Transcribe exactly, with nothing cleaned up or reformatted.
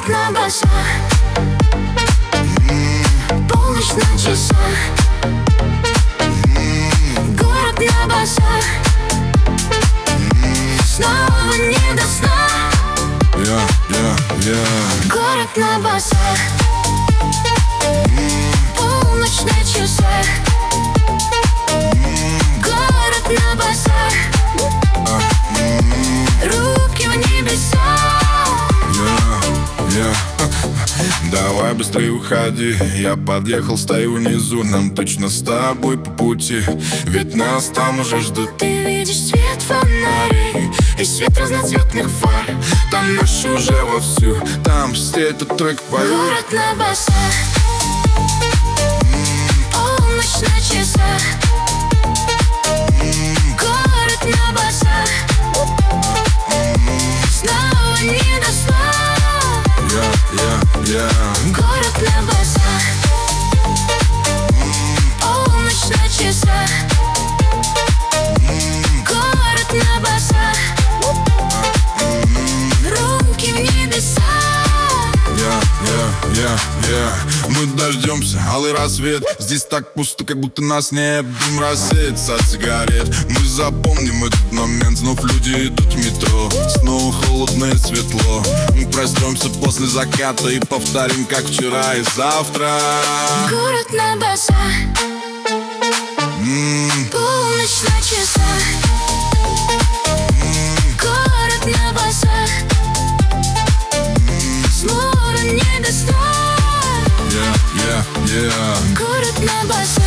Город на басах, полночь на часах. Город на басах, снова не до сна. Yeah, yeah, yeah. Город на басах, полночь на часах. Город на басах, руки в небеса. Yeah, yeah. Давай быстрее уходи, я подъехал, стою внизу. Нам точно с тобой по пути, ведь нас там уже ждут. Ты видишь свет фонарей и свет разноцветных фар. Там наши уже вовсю, там все этот трек поют. Город на басах, полночь на часах. Город на басах, снова не до сна. Yeah, yeah, yeah. Город на басах, полночь на часах. Город на басах, руки в небеса. Yeah, yeah, yeah, yeah. Мы дождемся, алый рассвет. Здесь так пусто, как будто нас не дым рассеется от сигарет. Мы запомним этот момент, вновь люди идут в метро. Снова холодно и светло. Мы проснемся после заката и повторим, как вчера и завтра. Город на басах, М, полночь на часах. Город на басах, снова не до сна. yeah, yeah, yeah. Город на басах.